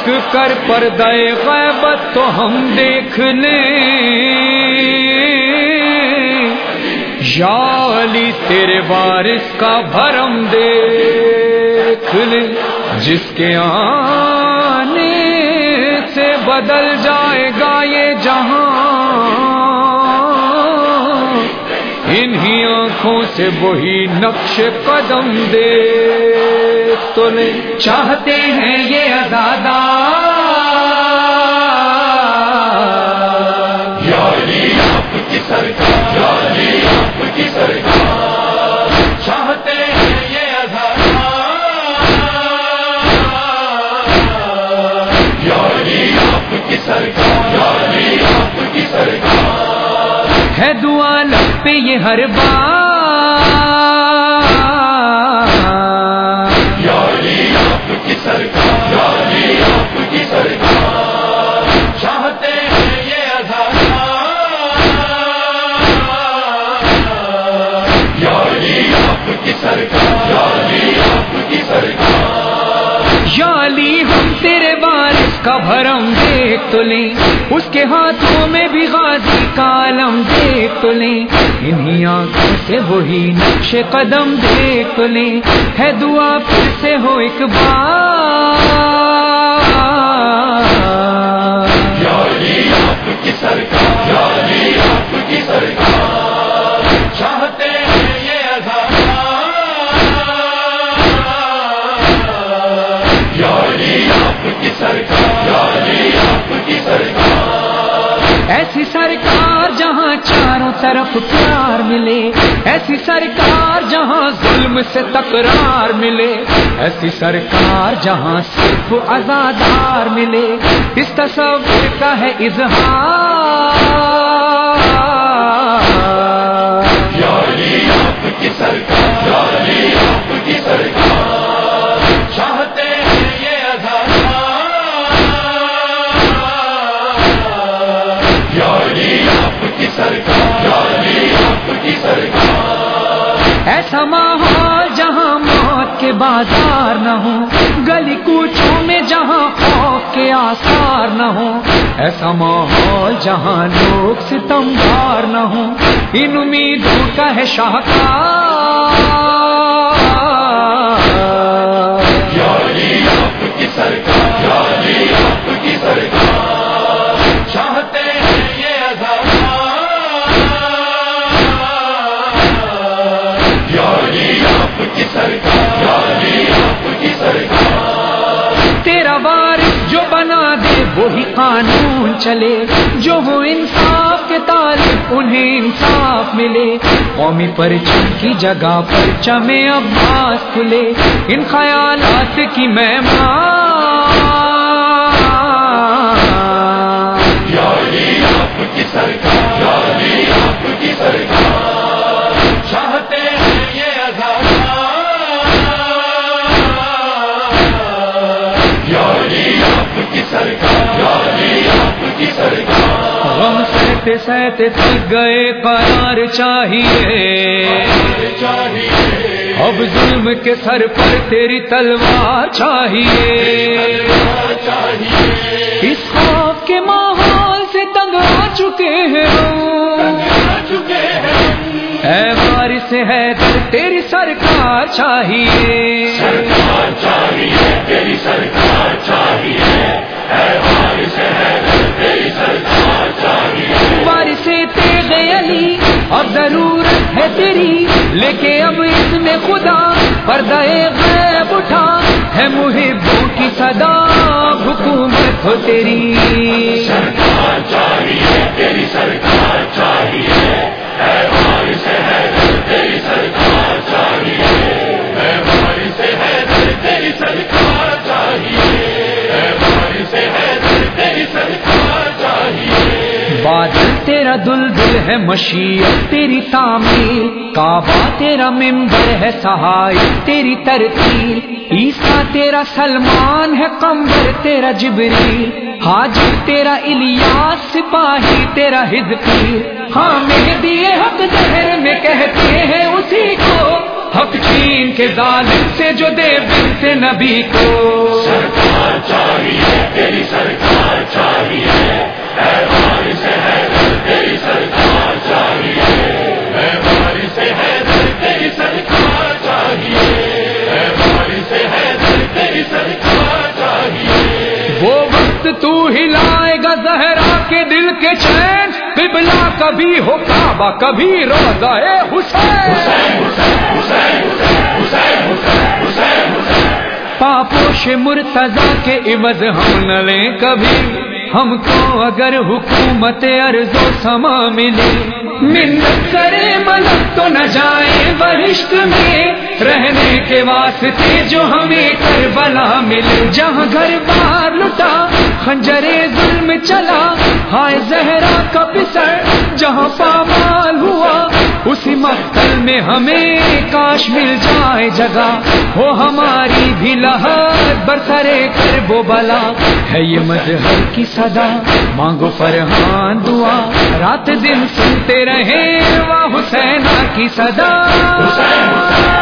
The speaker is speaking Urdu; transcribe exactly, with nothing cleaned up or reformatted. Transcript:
خشک کر پردہ غیبت تو ہم دیکھ لیں، یا علی تیرے وارث کا بھرم دیکھ لیں، جس کے آنے سے بدل جائے گا یہ جہاں، انہی آنکھوں سے وہی نقش قدم دیکھ تو لیں۔ چاہتے ہیں یہ عزادار یا علی آپ کی سرکار، یا علی آپ کی سرکار، چاہتے ہیں یہ عزادار، یا علی آپ کی سرکار، یا علی آپ کی سرکار، ہے دعا لب پہ یہ ہر بار، یا علی آپ کی سرکار، یا علی آپ کی سرکار، چاہتے ہیں یہ عزادار، یا علی آپ کی سرکار، یا علی آپ کی سرکار، یا علی ہم تیرے وارث کا بھرم دیکھ تو لیں، اس کے ہاتھوں میں بھی غازی کا علم دیکھ تو لیں، انہی آنکھوں سے وہی نقش قدم دیکھ تو لیں، ہے دعا پھر سے ہو ایک بار، یا علی آپ کی سرکار، یا علی آپ کی سرکار، چاہتے ہیں یہ عزادار، یا علی آپ کی سرکار، یا علی آپ کی سرکار، ایسی سرکار جہاں چاروں طرف پیار ملے، ایسی سرکار جہاں ظلم سے تکرار ملے، ایسی سرکار جہاں صرف عزادار ملے، اس تصور کا ہے اظہار، یا علی آپ کی سرکار، یا علی آپ کی سرکار، چاہتے ہیں یہ عزادار، یا علی آپ کی سرکار، یا علی آپ کی سرکار، ایسا ماحول جہاں موت کے بازار نہ ہوں، گلی کوچوں میں جہاں خوف کے آثار نہ ہوں، ایسا ماحول جہاں لوگ ستمگار نہ ہوں، ان امیدوں کا ہے شاہکار، یا علی آپ کی سرکار، یا علی آپ کی سرکار، چاہتے ہیں یہ عزادار، یا علی آپ کی سرکار، یا علی آپ کی سرکار، تیرا وارث جو بنا دے وہی قانون چلے، جو ہو انصاف کے طالب انہیں انصاف ملے، قومی پرچم کی جگہ پرچم عباس کھلے، ان خیالات کی مہمان، یا علی آپ کی سرکار، یا علی آپ کی سرکار، چاہتے ہیں یہ عزادار، یا علی آپ کی سرکار، یا علی آپ کی سرکار، غم سہتے سہتے تھک گئے قرار چاہیے، چاہیے اب ظلم کے سر پر تیری تلوار چاہیے، چاہیے، اس خوف کے ماحول سے تنگ آ چکے ہیں ہم، چکے ہیں، اے وارث حیدر تیری سرکار چاہیے، سرکار چاہیے، تیری سرکار چاہیے، اے وارث حیدر تیری سرکار چاہیے، وارث تیغ علی اب ضرورت ہے تیری، لیکن اب اس میں خدا پردہ غیب اٹھا، ہے محبوں کی صدا حکومت ہو تیری، سرکار چاہیے، تیری سرکار چاہیے، اے وارث حیدر تیری سرکار چاہیے، اے وارث حیدر تیری سرکار چاہیے، اے وارث حیدر تیری سرکار چاہیے، بادل تیرا دلدل ہے مشیت تیری تعمیر، کعبہ تیرا ممبر ہے سہائی تیری ترتیل، عیسیٰ تیرا سلمان ہے قمر تیرا جبریل، حاجی تیرا الیاس سپاہی تیرا حزقیل، ہاں مہدی حق دہر میں کہتے ہیں اسی کو، حق چھین کے ظالم سے جو دے بنت نبی کو. سرکار چاہیے تیری سرکار چاہیے، اے وارث حیدر تیری سرکار چاہیے، اے وارث حیدر تیری سرکار چاہیے، اے وارث حیدر تیری سرکار چاہیے. وہ وقت تو ہلائے گا زہرا کے دل کے چین، قبلہ کبھی ہو کعبہ کبھی روضہ حسین. حسین حسین حسین حسین حسین حسین حسین. پاپوش مرتضی کے عوض ہم نہ لیں کبھی، ہم کو اگر حکومت ارض و سما ملے. منت کرے ملک تو نہ جائے بہشت میں، رہنے کے واسطے جو ہمیں کربلا ملے. جہاں گھر بار لٹا خنجر ظلم چلا، ہائے زہرا کا پسر جہاں پامال ہوا، اسی مقتل میں ہمیں کاش مل جائے جگہ، ہو ہماری بھی لہر برسرے کرب و بلا. ہے یہ مظہر کی صدا مانگو فرحان دعا، رات دن سنتے رہے واہ حسینہ کی صدا. حسین حسین